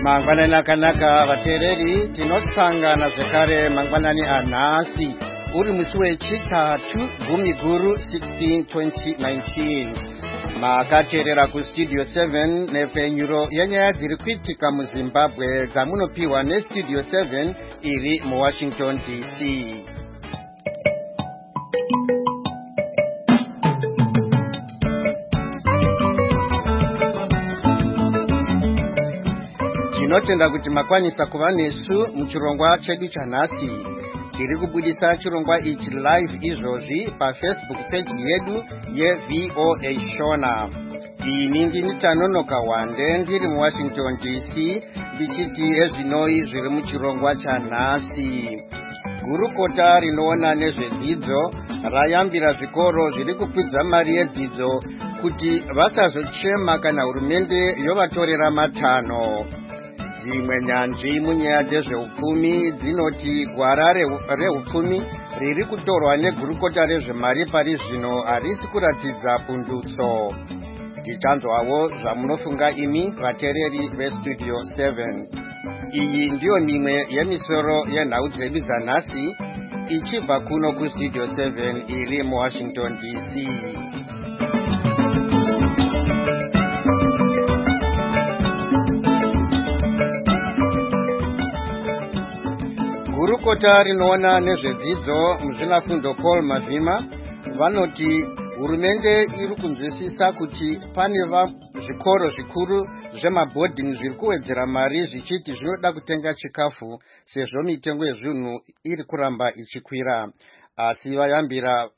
Mangwanani akanaka vateereri, tinosangana zvekare mangwanani anhasi uri musi wechitatu gumi guru 16 2019. Makateerera kustudio 7 nepfenyuro yenyaya dziri kuitika muZimbabwe dzamunopiwa nestudio 7 iri muWashington DC. Tinotenda kuti makwanisa kuva nesu muchirongwa chedu chanhasi. Tiri kubudisa chirongwa ichi live izvozvi paFacebook page yedu yeVOA Shona. Ini ndini Tanonoka Wande ndiri muWashington DC ndichiti ezvinoi zviri muchirongwa chanhasi. Gurukota rinoona nezvedzidzo rayambira zvikoro zviri kukwidza mari yedzidzo kuti vasazochema kana hurumende yovatorera matanho. Dzimwe nyanzvi munyaya dzezveupfumi dzinoti gwara rehupfumi riri kutorwa negurukota rezvemari pari zvino harisi kuratidza pundutso. Tichanzwawo zvamunofunga imi vateereri vestudio 7. Iyi ndiyo mimwe yemisoro yenhau dzedu dzanhasi ichibva kuno kustudio 7 iri muWashington DC. Gurukota rinoona nezvedzidzo muzvinafundo Paul Mavhima vanoti hurumende iri kunzwisisa kuti pane zvikoro zvikuru zvemabhodhingi zviri kuwedzera mari zvichiti zvinoda kutenga chikafu sezvo mitengo yezvinhu iri kuramba ichikwira. Asi vayambira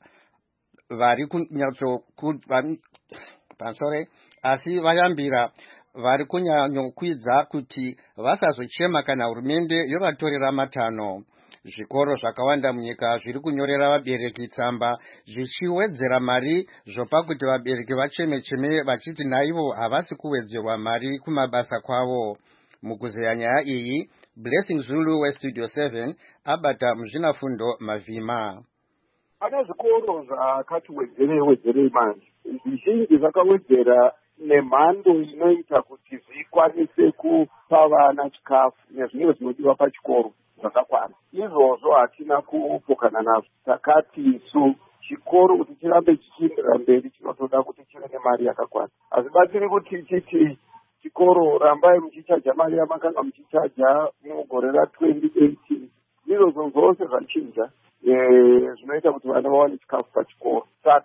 vari kunyanyokwidza kuti vasazochema kana hurumende yovatorera matanho. Zvikoro zvakawanda munyika zviri kunyorera vabereki tsamba zvichiwedzera mari zvopa kuti vabereki vacheme-cheme vachiti naivo havasi kuwedzerwa mari kumabasa kwavo. Mukuzeya nyaya iyi, Blessing Zulu westudio 7 abata muzvinafundo Mavhima. Pane zvikoro zvakati wedzerei manje. Zvizhinji zvakawedzera nemhando inoita kuti zvikwanise kupa vana chikafu nezvimwe zvinodiwa pachikoro zvakakwana. Izvozvo hatina kupokana nazvo. Takati isu chikoro kuti chirambe chichiendera mberi chinotoda kuti chive nemari yakakwana. Hazvibatsiri kuti chiti chikoro rambai muchichaja mari yamakanga muchichaja mugore ra2018. Izvozvo zvose zvachinja zvinoita kuti vana vawane chikafu pachikoro.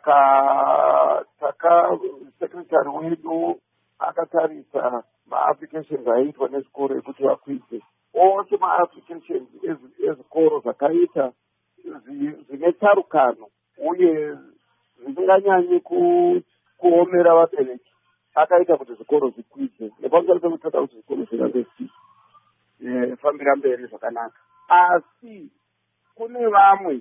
Saka sekretari wedu akatarisa maapplications aitwa nezvikoro ekuti vakwidze. Ose maapplications ezvikoro zvakaita zvine tsarukano uye zvisinganyanyi kuomera vabereki akaita kuti zvikoro zvikwidze. Nepamusoro pekutoda kuti zvikoro zvirambe fambira mberi zvakanaka. Asi kune vamwe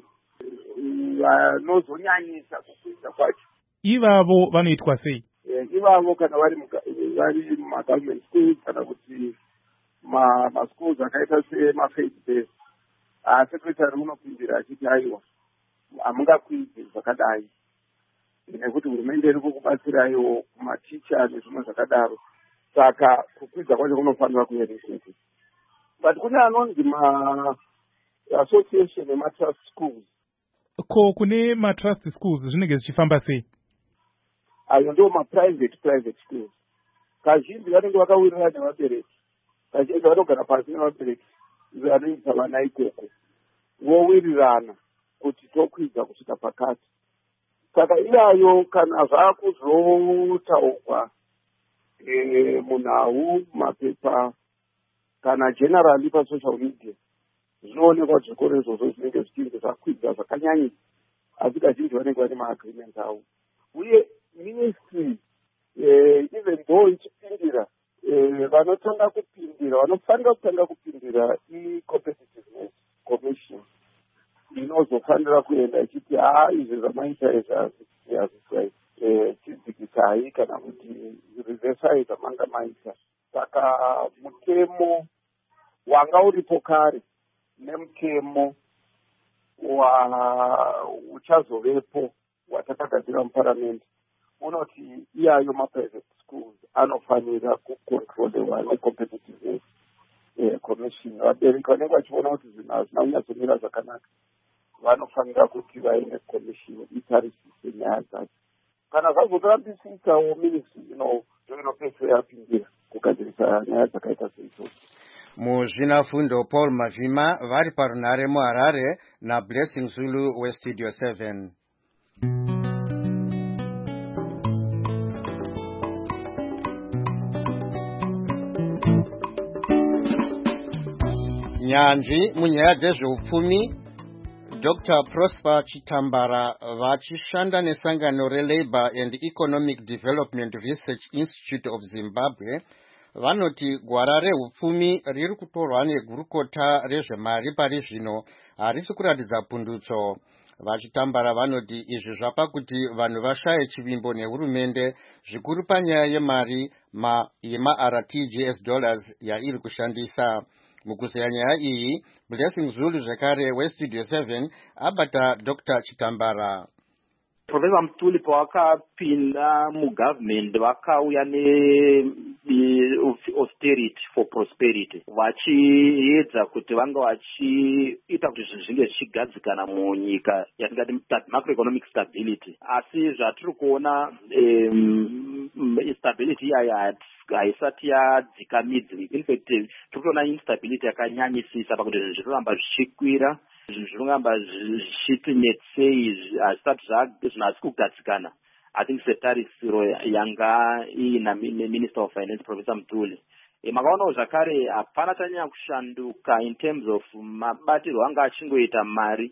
vanozonyanyisa kukwidza kwacho. Ivavo vanoitwa sei? Ivavo kana vari mumagovernment schools kana kuti maschools akaita semafaith based, sekretari unopindira achiti aiwa hamungakwidzi zvakadai nekuti hurumende iri kukubatsiraiwo kumaticha nezvimwe zvakadaro. Saka kukwidza kwacho kunofanira kuyereseka. But kune anonzi association ematrust schools. Ko kune matrust schools zvinenge zvichifamba sei? Ayo ndo private schools. Kazhinji vanenge vakawirirana nevabereki. Kazhinji vanogara pasi nevabereki vanoisa vana ikoko. Vowirirana kuti tokwidza kusvika pakati. Saka iyayo kana zvakuzotaurwa munhau, mapepa kana generally pasocial media, zvinoonekwa kuti zvikoro izvozvo zvinenge zvichinge zvakwidza zvakanyanyisa. Asi kazhinji vanenge vane maagreement avo. Uye ministry even though ichipindira vanofanira kutanga kupindira i-competitiveness commission inozofanira kuenda ichiti izvi zvamaita izvi chidzikisai kana kuti rivesai zvamanga maita. Saka mutemo wanga uripo kare nemutemo uchazovepo watakagadzira muparamendi unoti iyayo maprivate schools anofanira kucontrolewa necompetitiveness information. Vabereki vanenge vachiona kuti zvinhu hazvina kunyatsomira zvakanaka vanofanira kuti vaine commission itarisise nyaya dzacho. Kana zvazorambisikawo ministry zvinopedzisira yapindira kugadzirisa nyaya dzakaita seizvozvo. Muzvinafundo Paul Mavhima vari parunhare muHarare naBlessing Zulu weStudio 7. Nyanzvi munyaya dzezveupfumi Dr. Prosper Chitambara vachishanda nesangano reLabour and Economic Development Research Institute of Zimbabwe vanoti gwara reupfumi riri kutorwa negurukota rezvemari pari zvino harisi kuratidza pundutso. Vachitambara vanoti izvi zvapa kuti vanhu vashaye chivimbo nehurumende zvikuru panyaya yemari yema-RTGS dollars yairi kushandisa. Mukuzeya nyaya iyi, Blessing Zulu zvekare weStudio 7 abata Dr. Chitambara. Professor Mtuli pawakapinda mugovernment vakauya austerity for prosperity vachiedza kuti vanga vachiita kuti zvinhu zvinge zvichigadzikana munyika yatingati macroeconomic stability. Asi zvatiri kuona instability iyaya haisati yadzika midzi. In fact tiri kuona instability yakanyanyisisa pakuti zvinhu zvinoramba zvichikwira, zvinhu zvinoramba zvichiti netsei hazvisati zvinhu kugadzikana. I think setarisiro yanga ina Minister of Finance Professor Mtuli. Makaonawo zvakare hapana chanyanya kushanduka in terms of mabatirwo anga achingoita mari.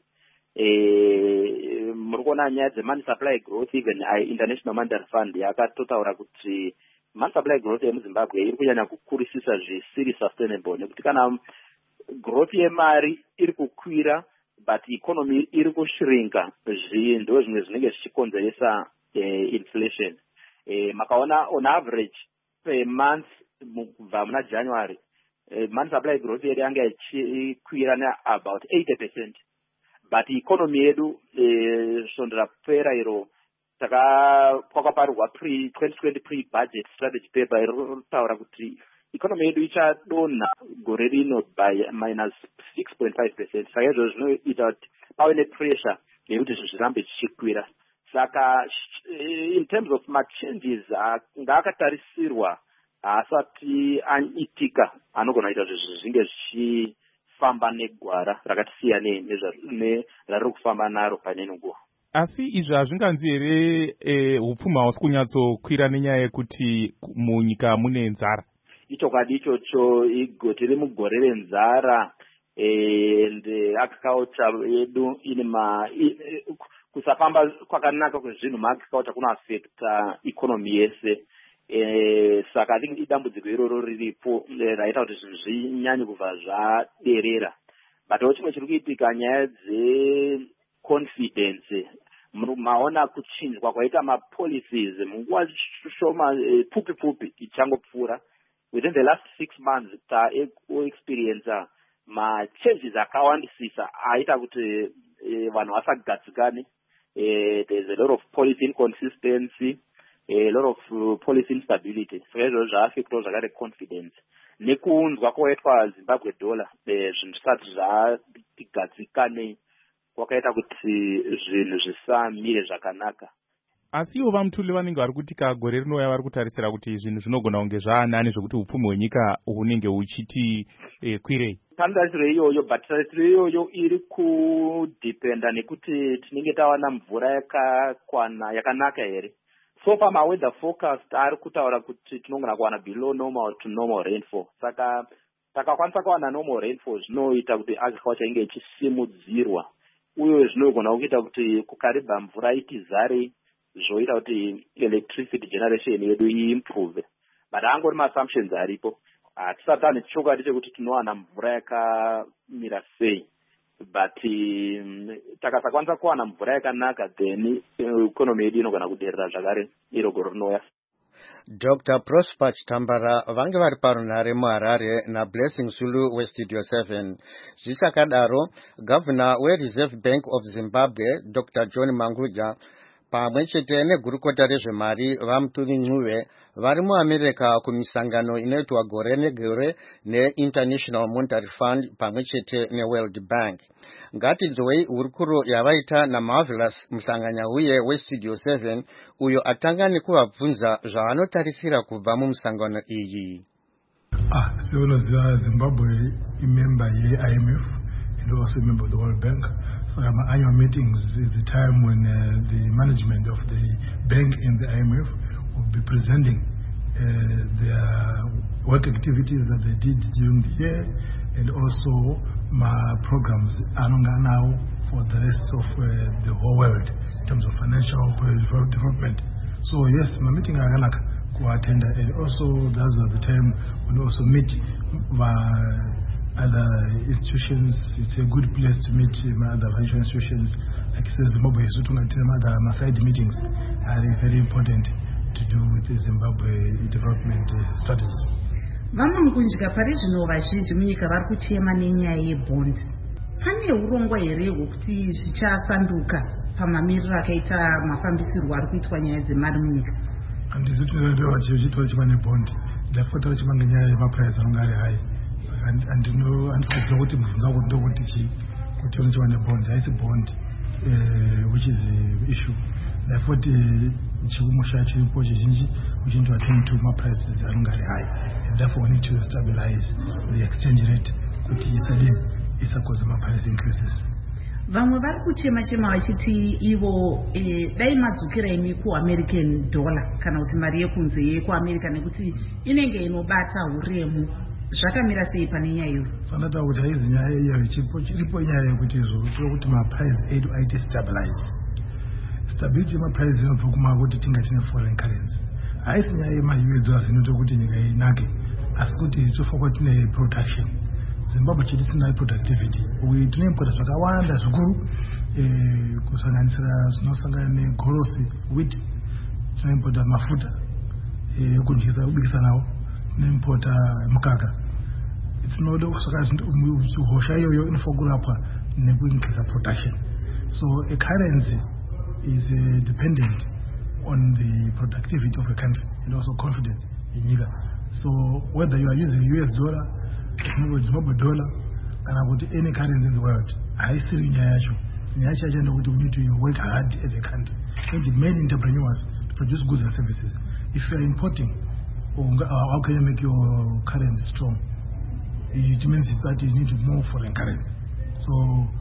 Muri kuona nyaya dzemoney supply growth, even International Monetary Fund yakatotaura kuti money supply growth yemuZimbabwe iri kunyanya kukurisisa zvisiri sustainable nekuti kana growth yemari iri kukwira but economy iri kushrinka ndo zvimwe zvinenge zvichikonzeresa inflation. Makaona on average per month kubva muna January money supply growth yedu yanga ichikwira about 80%, but economy yedu svondo rapera iro kwakaparirwa 2020 pre-budget strategy paper inotaura kuti economy yedu ichadonha gore rino by minus 6.5%. Saka izvo zvinoita kuti pave nepressure yekuti zvinhu zvirambe zvichikwira. Saka in terms of machanges ngaakatarisirwa haasati aitika anogona kuita kuti zvinhu zvinge zvichifamba negwara rakati siyane nerari kufamba naro pane nguva. Asi izvi hazvinganzi here upfumi hausi kunyatsokwira nenyaya yekuti munyika mune nzara? Ichokwadi ichocho, tiri mugore renzara ende agriculture yedu ine kusafamba kwakanaka kwezvinhu muagriculture kunoaffecta economy yese. Saka I think idambudziko iroro riripo raita kuti zvinhu zvinyanye kubva zvaderera. But chimwe chiri kuitika nyaya confidence. Maona kuchinjwa kwaita mapolicies munguva shoma pfupi ichangopfuura. Within the last 6 months experience changes akawandisisa aita kuti vanhu vasagadzikane. There's a lot of policy inconsistency, a lot of policy instability. So izvo zvaaffectawo zvakare confidence. Nekuunzwa kwaitwa Zimbabwe dollar zvinhu zvisati zvatigadzikane kwakaita kuti zvinhu zvisamire zvakanaka. Asi ivo vaMtuli vanenge vari kuti gore rinouya vari kutarisira kuti zvinhu zvinogona kunge zvaanani zvokuti upfumi hwenyika hunenge huchiti kwirei. Tarisiro iyoyo, but tarisiro iyoyo iri kudependa nekuti tinenge tawana mvura yakakwana yakanaka here. So far weather forecast ari kutaura kuti tinogona kuwana below normal to normal rainfall. Saka takakwanisa kuwana normal rainfall zvinoita kuti agriculture inge ichisimudzirwa. Uye zvinogona kuita kuti kukaribha mvura itizare zvoita kuti electricity generation yedu iimprove. But angori ma-assumptions aripo. Hatisati ane chokwadi chekuti tinowana mvura yakamira sei. But takasakwanisa kuwana mvura yakanaka then economy yedu inogona kuderera zvakare iro gore rinouya. Dr. Prosper Chitambara vange vari parunhare muHarare naBlessing Zulu weStudio 7. Zvichakadaro, Governor weReserve Bank of Zimbabwe Dr. John Manguja pamwe chete negurukota rezvemari vaMutuli Ncube vari muAmerica kumisangano inoitwa gore negore neInternational Monetary Fund pamwe chete neWorld Bank. Ngatinzwei hurukuro yavaita naMarvelous Musanganyauye weStudio 7 uyo atanga nekuvabvunza zvaanotarisira kubva mumisangano iyi. Seunoziva Zimbabwe imember yeIMF and also a member of the World Bank. So our annual meetings is the time when the management of the bank and the IMF will be presenting their work activities that they did during the year and also my programs now for the rest of the whole world in terms of financial development. So yes, my meeting I attend, and also that's the time when we also meet other institutions. It's a good place to meet other financial institutions. Like it says, Zimbabwe is other side meetings are very important to do with the Zimbabwe development strategies. Vamwe pari zvino vazhinji munyika vari kuchema nenyaya yebond. Pane urongwa here hwekuti zvichasanduka pamamiriro akaita mafambisirwo ari kuitwa nyaya dzemari munyika? Handizvi tinoda vachitora chima nebond. Ndakutaura chima ngenyaya yemaprice anonga ari high. Handinoziva kuti mubvunza kuti ndokuti kuti unochiwa nebond, haisi bond which is the issue. Therefore chikumusha chiripo chizhinji uchinto attend to maprices anonga ari high, and therefore we need to stabilize the exchange rate kuti isakoza maprice increases. Vamwe vari kuchema vachiti ivo dai madzukira imi kuAmerican dollar kana kuti mari yekunze yekuAmerica nekuti inenge inobata uremu. Zvakamira sei pane nyaya iyo? Sanata kuti haizi nyaya iyo chiripo nyaya yekuti kuti maprice edu aite stabilize. Stability maprice inobva kumakuti tinga tine foreign currency. Haisi nyaya yema-US dollars inoita kuti nyika inake, asi kuti tofanira tine production. Zimbabwe chiti tinayo productivity. Tine importa zvakawanda zvikuru kusanganisira zvinosangana negorosi, wheat, tine importa mafuta ekudyisa kubikisa nawo, tine importa mukaka. Tinoda hosha iyoyo inofanira kurapwa nekuincrease production. So a currency is dependent on the productivity of a country and also confidence in Nika. So whether you are using US dollar, Zimbabwe dollar, and any currency in the world, I see in Yacho. We need to work hard as a country. Make it made entrepreneurs to produce goods and services. If you are importing, how can you make your currency strong? It means that you need more foreign currency. So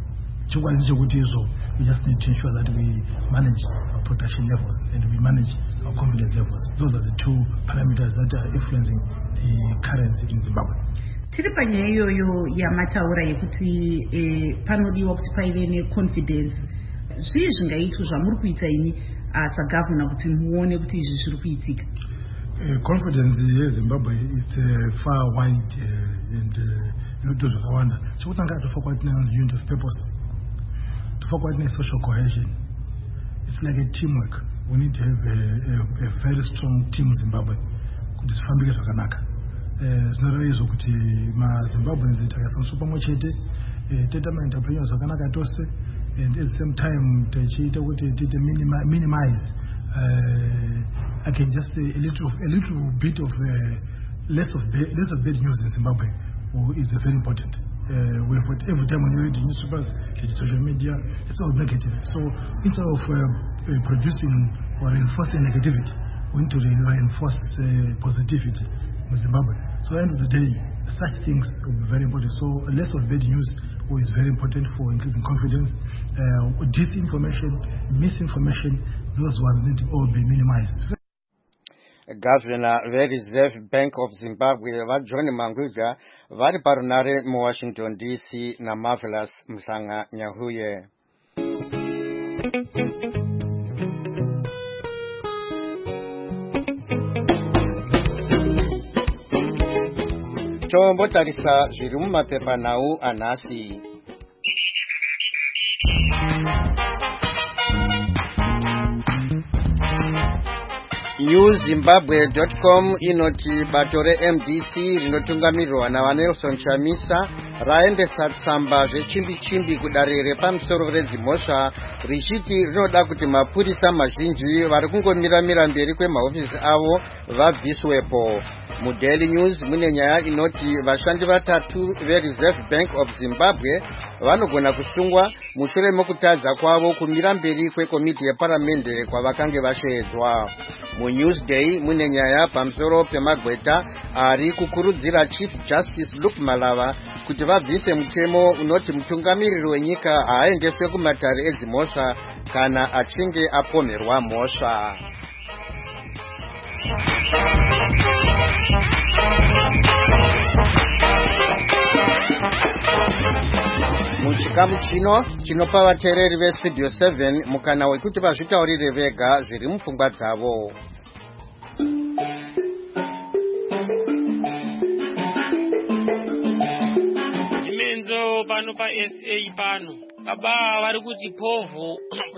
we just need to ensure that we manage our production levels and we manage our confidence levels. Those are the two parameters that are influencing the currency in Zimbabwe. Tiri panyaya iyoyo yamataura yekuti panodiwa kuti paive neconfidence. Zvii zvingaitwa zvamuri kuita ini sagavana kuti muone kuti izvi zviri kuitika? Confidence yeZimbabwe is far wide and inoto zvakawanda. Chekutanga tofanira kuva tine unit of purpose. Tofanira kuva tine social cohesion. It's like a teamwork. We need to have a very strong team in Zimbabwe kuti zvifambike zvakanaka. Zvinoreva izvo kuti maZimbabweans takaiswa pamwe chete toita ma-entrepreneurs zvakanaka tose, and at the same time tichiita kuti tiite minimize I can just say a little bit of less of bad news in Zimbabwe is very important. Every time when you read the newspapers, the social media, it's all negative. So instead of producing or reinforcing negativity, we need to reinforce positivity in Zimbabwe. So at the end of the day, such things will be very important. So less of bad news is very important for increasing confidence. Disinformation, misinformation, those ones need to all be minimized. Governor veReserve Bank of Zimbabwe John Mangudya vari parunare muWashington DC naMarvelous Musanganyauye. Tombotarisa zviri mumapepanhau anhasi. newzimbabwe.com inoti bato reMDC rinotungamirirwa naVanelson Chamisa raendesa tsamba zvechimbi-chimbi kudare repamusoro redzimhosva richiti rinoda kuti mapurisa mazhinji vari kungomira mberi kwemahofisi avo vabviswepo. MuDaily News mune nyaya inoti vashandi vatatu veReserve Bank of Zimbabwe vanogona kusungwa mushure mekutadza kwavo kumira mberi kwekomiti yeparamende kwavakange vasvedzwa. MuNewsday mune nyaya pamusoro pemagweta ari kukurudzira Chief Justice Luke Malava kuti vabvise mutemo unoti mutungamiriri wenyika haaendeswe kumatare edzimhosva kana achinge apomerwa mhosva. Muchikamu chino chinopa vateereri veStudio 7 mukana wekuti vazvitaurire vega zviri mupfungwa dzavo. Dimenzo pano pa SA pano baba vari kuti povo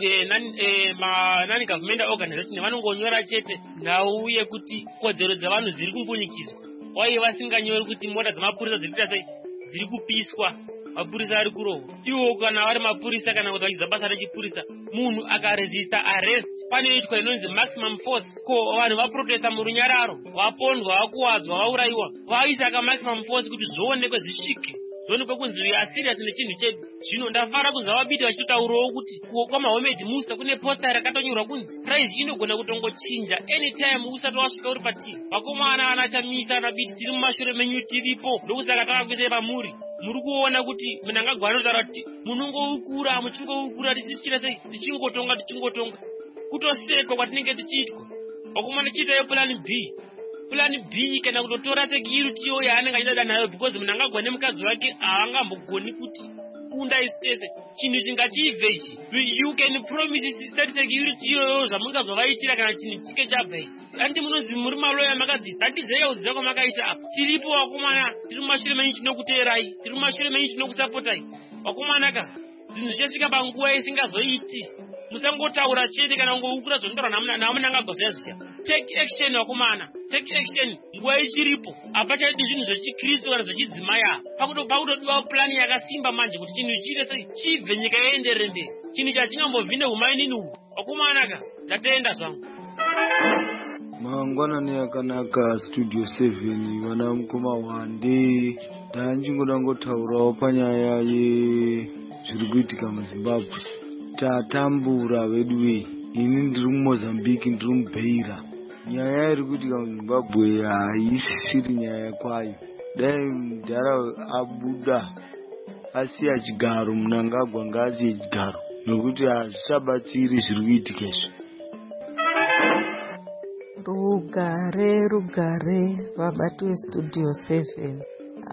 nani government organization vanongonyora chete nhau yekuti kodzero dzavanhu dziri kumbunyikizwa uye vasinganyori kuti mota dzamapurisa dzirikuita sei dziri kupiswa, mapurisa ari kurohwa. Iwo kana vari mapurisa kana kuti vachidza basa rechipurisa, munhu akaresista arrest panoitwa inonzi maximum force. Ko vanhu vaprotesta murunyararo, vapondwa, vakuwadzwa, vaurayiwa, vaisa ka maximum force kuti zvoonekwe zvisvike, zvonekwe kunzi we are serious nechinhu chedu. Zvino ndafara kunzi vabidi vachitotaurawo kuti kwamahomedi musa kune posta rakatonyorwa kunzi price inogona kutongochinja anytime usati wasvika uri patiri. Vakomana anachamisa anabidi tiri mumashure menyu tiripo, ndokusaka takakuisai pamuri. Muri kuona kuti munhu angagwana kutaura kuti munongoukura muchingoukura tichichira sei tichingotonga kutosekwa kwatinenge tichiitwa. Vakomana chiitayo plan B. Plan B kana kutotora security yo yaanenge achidada nayo because munhu angagwa nemukadzi wake haangambogoni kuti kunda isitese chinhu chingachibve ichi. You can promise that security iyoyo zvamungazovaitira kana chinhu chike chabva ichi. Andi munozi muri maloya makadzisa handizei kudzidza kwamakaita apa. Tiripo vakomana, tiri mumashure menyu tinokuteerai, tiri mumashure menyu tinokusapotai. Vakomana ka zvinhu zvesvika panguva isingazoiti, musangotaura chete kana kungoukura zvondotaura namunangagozezvya. Take action vakomana, take action nguva ichiripo. Hapachaidi zvinhu zvechikristu kana zvechidzimaya. Pakutodiwa plani yakasimba manje kuti chinhu chiite sei chibve nyika ienderere mberi. Chinhu chachingambovhine humainini uhu. Vakomana ka ndatenda zvangu. Mangwanani yakanaka Studio 7 vana mukoma wande. Ndachingoda ngotaurawo panyaya zviri kuitika muZimbabwe. Tatambura wedwe. Ini ndiri muMozambique, ndiri muBeira. Nyaya iri kuitika muZimbabwe haisiri nyaya kwayo. Dai mudhara abuda asiya chigaro, Mnangagwa ngaasiye chigaro nokuti hazvichabatsiri zviri kuitika izvi. Rugare vabati veStudio 7.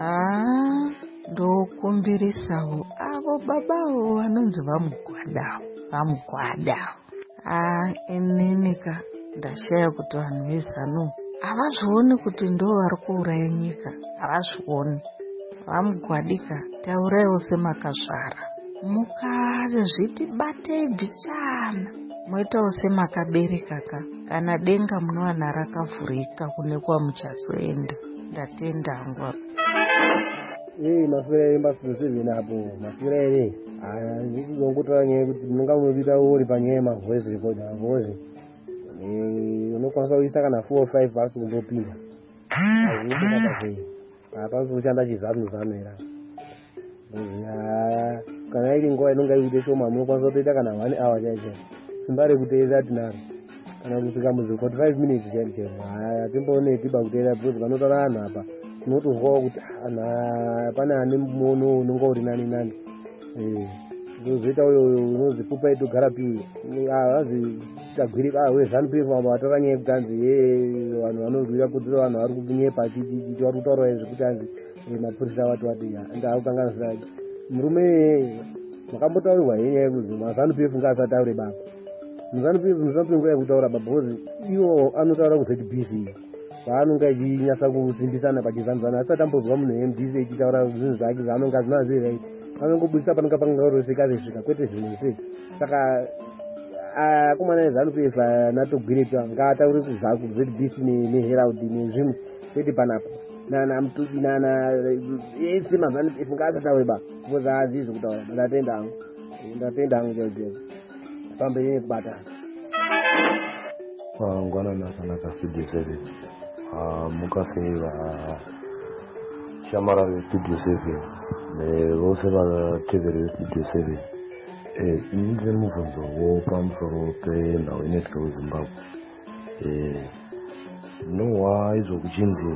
Ndokumbirisawo avo babawo vanonzi vamugwada. Ininika ndashaya kuti vanhu vezanu havazvioni kuti ndo vari kuuraya nyika, havazvioni. Vamugwadika tauraiwo semakazvara, mukazviti batei bhichana moitawo semakabereka kana denga munowana rakavhurika kune kwamuchazoenda. Ndatenda hangu apa. Maswera emba Studio 7 apo, maswera ere. Ndinongotaura nyaya kuti munonga munobita uri panyaya voice recorder avozi. Unokwanisa kuisa kana 4 or 5 basi kundopinda. Apa kuchanda chizanu era. Kana iri nguva inonga iite shoma munokwanisa kutoita kana 1 hour chaicho. Simba rekuteedza tinaro. Kana kusvika muzi 45 minutes chaicho. Hatimbooneki pakuteera because vanotaura vanhu apa. Tinotozwawo kuti pane ane muono unonga uri nani. Zoita uyo unonzi pupa itogara piwi. Tagwiri weZANU-PF vataura nyaya yekuganzi vanhu vanobvira kuti vanhu vari kunyepa vari kutaura zvekuti hanzi mapurisa wati ndaukanganisira murume makambotaurirwa nyaya yekuzi maZANU-PF ngaasataure baba. MuZANU-PF musape nguva yekutaura baba because iwo anotaura kuZBC paanonga achinyasa kusimbisana pachizanzana asati ambozwa munhu weMDC echitaura zvinhu zvake zvaanonga azvinazvirai anongobudisa panonga pangarosekazesvika kwete zvinhu sei. Saka akomana eZANU-PF anatogwirita ngaataure kuZBC neHerald nezvimwe kwete panapa. nana mtubi nana sema zani ifungaza tawe ba voza azizo kutawa ndatenda hangu jojo pambe yeye kubata ngwana na sana ka studio service mukaseva chamara studio service ne vose va tevere studio service inze muvunzo wo pamusoro penhau inoitika wezimbabwe nohwa izvokuchinzi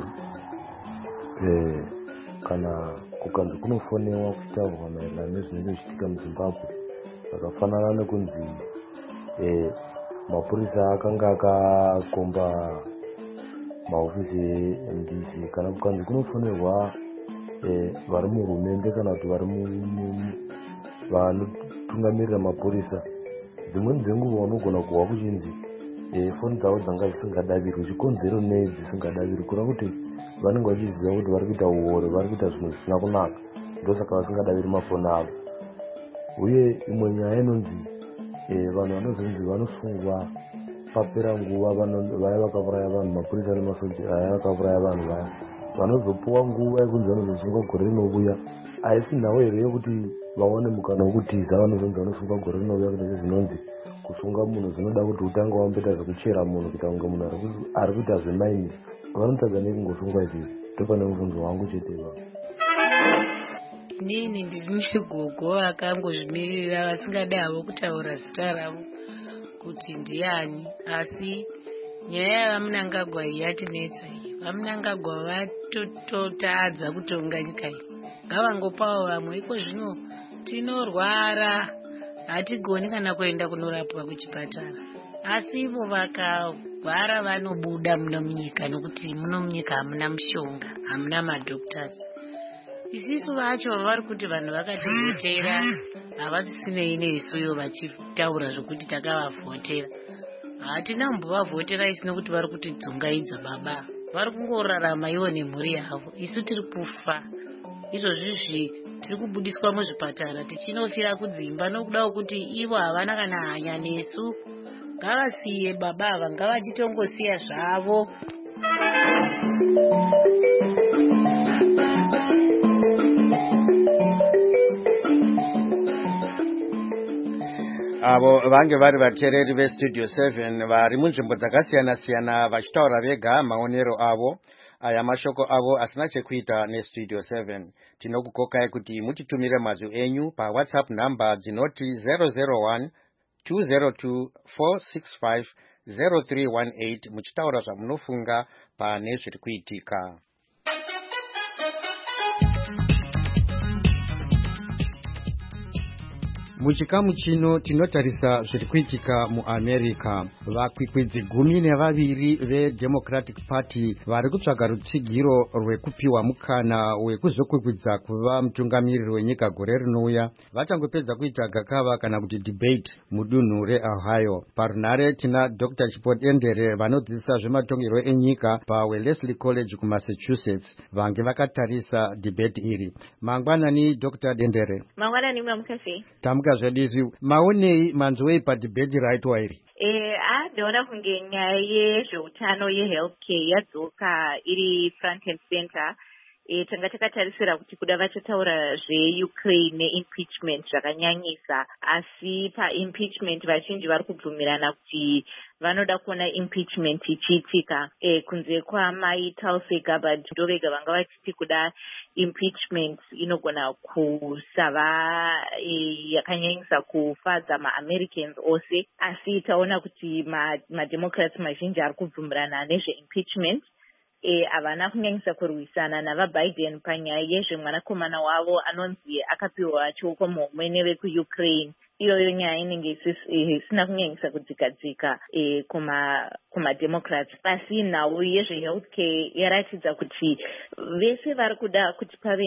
kana kukanzi kunofonewa kuchitaurwa maererano nezvinenge zvichiitika muzimbabwe zvakafanana nekunzi mapurisa akanga akakomba mahofisi eMDC kana kukanzi kunofonerwa vari muhurumende kana kuti vari vanotungamirira mapurisa dzimweni dzenguva unogona kuhwa kuchinzi foni dzavo dzanga dzisingadavirwi chikonzero nei dzisingadavirwi kureva kuti vanenge vachiziva kuti vari kuita uore vari kuita zvinhu zvisina kunaka ndosaka vasingadaviri mafoni avo uye imwe nyaya inonzi vanhu vanozonzi vanosungwa papera nguva vaya vakauraya vanhu mapurisa nemasoja aya vakauraya vanhu vaya vanozopuwa nguva yekunzi vanozosungwa gore rinouya haisi nhau here yekuti vaone mukana wekutiza vanozonzi vanosungwa gore rinouya kuti zvinonzi kusunga munhu zvinoda kuti utange wamboita zvekuchera munhu kuita kunge munhu ari kuita zvemaini vanotadza nekungosungwa izvi topane mubvunzo wangu cheteva inini ndine gogo vakangozvimirira vasingadi havo kutaura zita ravo kuti ndiani asi nyaya yavamunangagwa iyi yatinetsa iyi vamunangagwa vatotadza kutonga nyika iyi ngavangopawo vamwe iko zvino tinorwara hatigoni kana kuenda kunorapwa kuchipatara asi ivo vakagwara vanobuda muno munyika nokuti muno munyika hamuna mushonga hamuna madhoktors isisu vacho vari kuti vanhu vakativhotera havasisinei neisuyo vachitaura zvokuti takavavhotera hatina kumbovavhotera isi nokuti vari kutidzungaidza baba vari kungorarama ivo nemhuri yavo isu tiri kufa izvozvizvi tiri kubudiswa muzvipatara tichinofira kudzimba nokuda kuti ivo havana kana hanya nesu ngavasiye baba ava ngavachitongosiya zvavo avo vange vari vateereri vestudio 7 vari munzvimbo dzakasiyana-siyana vachitaura vega maonero avo aya mashoko avo asina chekuita nestudio 7 tinokukokai kuti mutitumire mazwi enyu pawhatsapp number dzinoti 001 202 465 0318 muchitaura zvamunofunga pane zviri kuitika. Muchikamu chino tinotarisa zviri kuitika muAmerica. Vakwikwidzi 12 veDemocratic Party vari kutsvaga rutsigiro rwekupiwa mukana wekuzokwikwidza kuva mutungamiriri wenyika gore rinouya vachangopedza kuita gakava kana kuti debate mudunhu reOhio. Parunhare tina Dr. Chipodendere vanodzidzisa zvematongero enyika paWellesley College kuMassachusetts vange vakatarisa debate iri. Mangwanani Dr. Dendere. Mangwanani mwamukasi. Zvadizvi maonei manzwei padebate raitwa iri? Ndinoona kunge nyaya yezveutano yehealthcare yadzoka iri front and center. Tanga takatarisira kuti kuda vachataura zveUkraine neimpeachment zvakanyanyisa, asi paimpeachment vazhinji vari kubvumirana kuti vanoda kuona impeachment ichiitika. Kunze kwamai Tulsi Gabbard ndovega vanga vachiti kuda impeachment inogona kusava yakanyanyisa kufadza maAmericans ose, asi taona kuti mademocrats mazhinji ari kubvumirana nezveimpeachment. Havana kunyanyisa kurwisana navaBiden panyaya yezvemwanakomana wavo anonzi akapiwa chiuko muhomwe nevekuUkraine. Iyoyo nyaya inenge isina kunyanyisa kudzikadzika kumademocrats. Asi nhau yezvehealthcare yaratidza kuti vese vari kuda kuti pave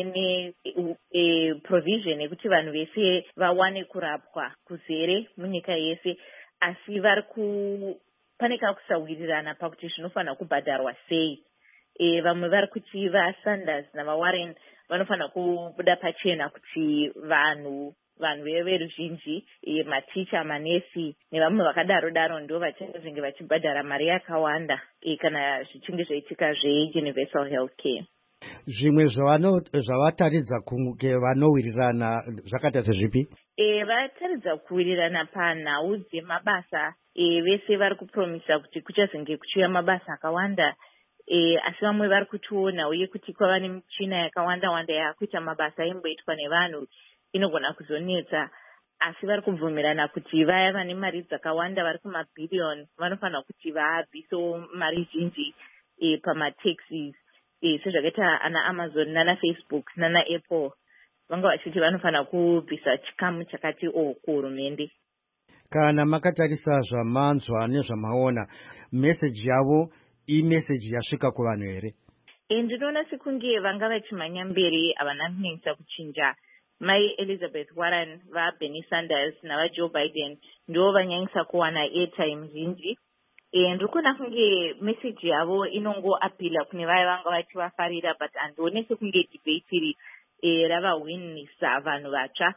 neprovision yekuti vanhu vese vawane kurapwa kuzere munyika yese, asi pane kakusawirirana pakuti zvinofanira kubhadharwa sei. Vamwe vari kuti vaSanders navaWarren vanofanira kubuda pachena kuti vanhu veruzhinji, maticha, manesi nevamwe vakadaro ndo vachange vachibhadhara mari yakawanda kana zvichinge zvaitika zveuniversal health care. zvimwe zvavataridza kunge vanowirirana zvakaita sezvipi? Vataridza kuwirirana panhau dzemabasa. Vese vari kupromisa kuti kuchazenge kuchiuya mabasa akawanda, asi vamwe vari kutiona uye kuti kwava nemichina yakawanda wanda yakuita mabasa aimboitwa nevanhu inogona kuzonetsa, asi vari kubvumirana kuti vaya vane mari dzakawanda vari kumabhiriyoni vanofanira kuti vabvisewo mari zhinji pamataxis, sezvakaita ana Amazon nana Facebook nana Apple vanga vachiti vanofanira kubvisa chikamu chakati kuhurumende. Kana makatarisa zvamanzwa nezvamaona, meseji yavo imeseji yasvika kuvanhu here? Ndinoona sekunge vanga vachimhanya mberi, havana kunyanyisa kuchinja. Mai Elizabeth Warren, vaBernie Sanders navaJoe Biden ndo vanyanyisa kuwana airtime zhinji. Ndiri kuona kunge meseji yavo inongoapila kune vaya vanga vachivafarira, but handione sekunge debate iri ravahwinisa vanhu vatsva.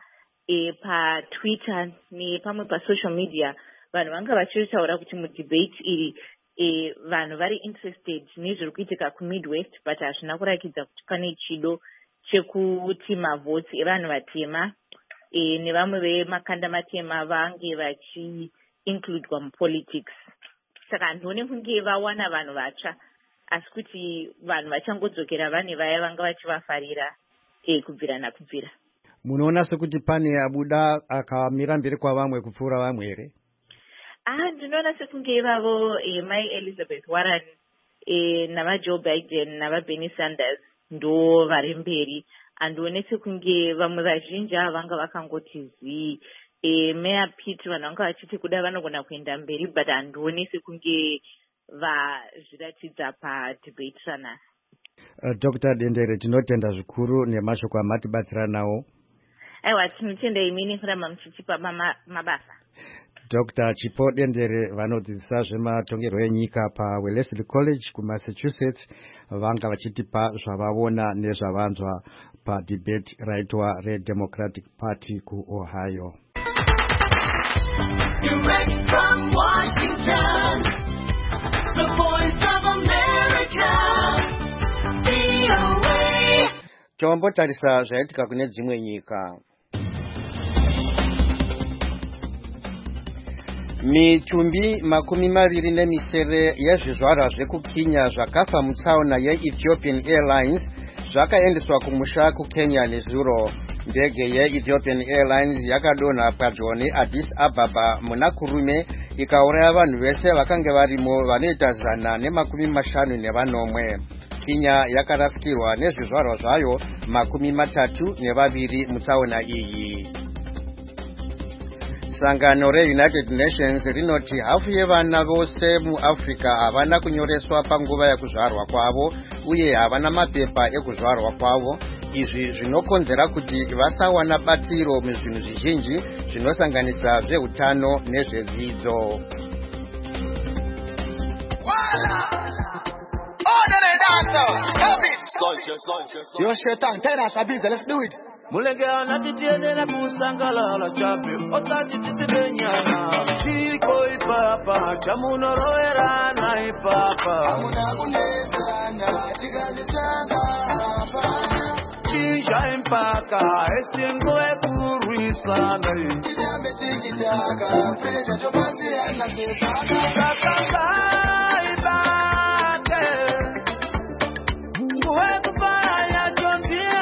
PaTwitter nepamwe pasocial media vanhu vanga vachitaura kuti mudebate iri vanhu vari interested nezviri kuitika kuMidwest, but hazvina kurakidza kuti pane chido chekuti mavhotsi evanhu vatema nevamwe vemakanda matema vange vachiincludwa mupolitics. Saka handione kunge vawana vanhu vatsva, asi kuti vanhu vachangodzokera vane vaya vanga vachivafarira kubvira nakubvira. Munoona sekuti pane abuda akamira mberi kwavamwe kupfuura vamwe here? Ndinoona sekunge ivavo mai Elizabeth Warren navaJoe Biden navaBernie Sanders ndo vari mberi. Handione sekunge vamwe vazhinji vanga vakangoti zii. Mayor Pete vanhu vanga vachiti kuda vanogona kuenda mberi, but handione sekunge vazviratidza padebate ranhasi. Dr. Dendere, tinotenda zvikuru nemashoko amatibatsira nawo. Aiwa, tinotenda imini kuramba muchichipa mabasa. Dr. Chipo Dendere vanodzidzisa zvematongerwo enyika paWellesley College kuMassachusetts vanga vachitipa zvavavona nezvavanzwa padebate raitwa reDemocratic Party kuOhio. Direct from Washington, the voice of America, VOA. Tombotarisa zvaitika kune dzimwe nyika. Mitumbi 20 yezvizvarwa zvekuKenya zvakafa mutsaona yeEthiopian Airlines zvakaendeswa kumusha kuKenya nezuro. Ndege yeEthiopian Airlines yakadonha padyo neAddis Ababa muna Kurume ikauraya vanhu vese vakanga varimo vanoita 150. Kenya yakarasikirwa nezvizvarwa zvayo 32 mutsaona iyi. Sangano reUnited Nations rinoti hafu yevana vose muAfrica havana kunyoreswa panguva yekuzvarwa kwavo uye havana mapepa ekuzvarwa kwavo. Izvi zvinokonzera kuti vasawana batsiro muzvinhu zvizhinji zvinosanganisa zveutano nezvedzidzo. Yo Shetan, tell us a bit, let's do it. Mulegea na titiende na kusangala la chapi otati titibenyana chiko ipapa chamuno roera na ipapa amuna kuneza na chikazi changa hapana chinja impaka esingo ekuruisana chidambe chikitaka pesha chopasi anachotaka kakanga ibake muwekufanya chondio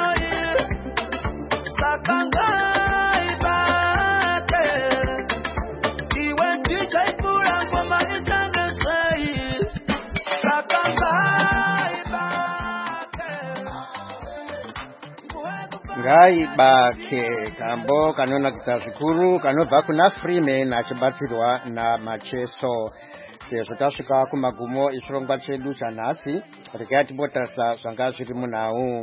Ngai bake kambo kanonakidza zvikuru kanobva kuna Freeman achibatsirwa naMacheso. Sezvo tasvika kumagumo echirongwa chedu chanhasi, regai timbotarisa zvanga zviri munhau.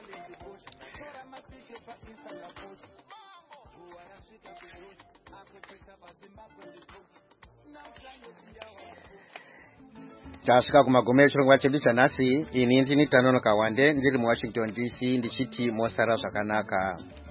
Tasvika kumagumo echirongwa chedu chanhasi. Ini ndini Tanonoka Wande ndiri muWashington DC ndichiti mosara zvakanaka.